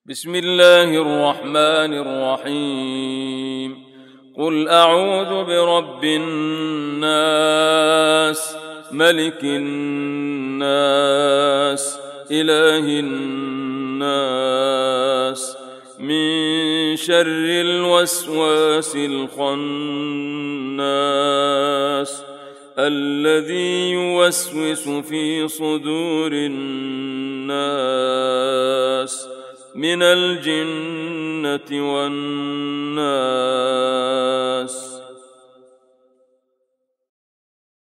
بسم الله الرحمن الرحيم. قل أعوذ برب الناس ملك الناس إله الناس من شر الوسواس الخناس الذي يوسوس في صدور الناس من الجنة والناس.